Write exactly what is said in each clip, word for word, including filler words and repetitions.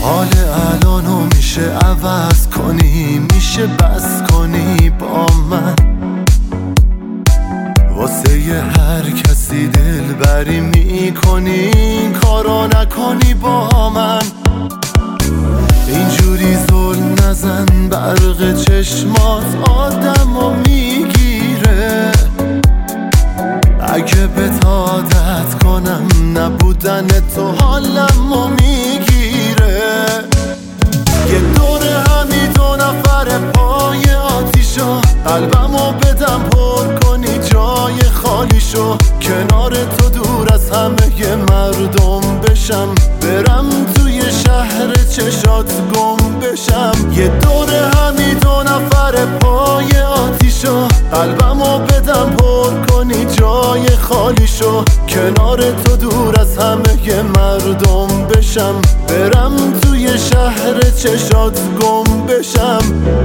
حال الانو میشه عوض کنی، میشه بس کنی با من، واسه ی هر کسی دل بری میکنی، این کارو نکنی با من. اینجوری زل نزن برق چشمات آدمو میگیره، اگه بهت عادت کنم نبودن تو حالمو میگیره. یه دور همی دو نفر پای آتیشو، قلبمو بدم پر کنی جای خالیشو، کنار تو دور از همه مردم بشم، برم توی شهر چشات گم بشم. یه دور همی دو نفر پای آتیشو، قلبمو بدم پر کنی جای خالیشو، کنار تو دور از همه مردم بشم، برم توی شهر چشات گم بشم.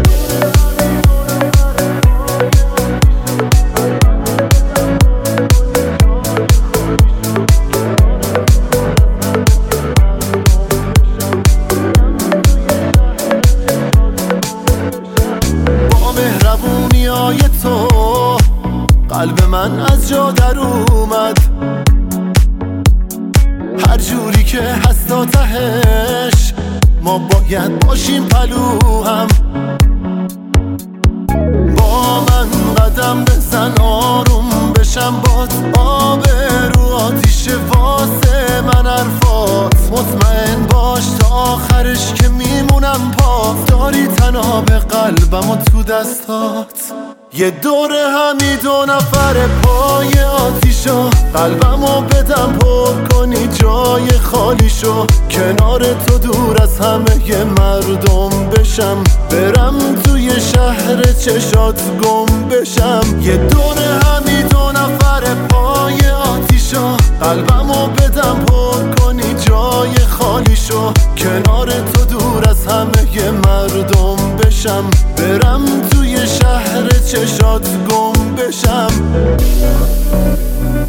مهربونیای تو قلب من از جا در اومد، هر جوری که هست تا تهش ما باید باشیم پلو هم. با من قدم بزن آروم بشم، باد آب رو آتیش واسه من حرفات، مطمئن باش تا آخرش که میمونم پاک، داری تناب قلبم و تو دستات. یه دور همی دو نفر پای آتیشو، قلبمو بدم پر کنی جای خالیشو، کنار تو دور از همه مردم بشم، برم توی شهر چشات گم بشم. یه دور همی دو نفر پای آتیشو، قلبمو بدم پر کنی جای خالیشو، کنار تو دور از همه مردم بشم، برم توی شهر چشات گم بشم.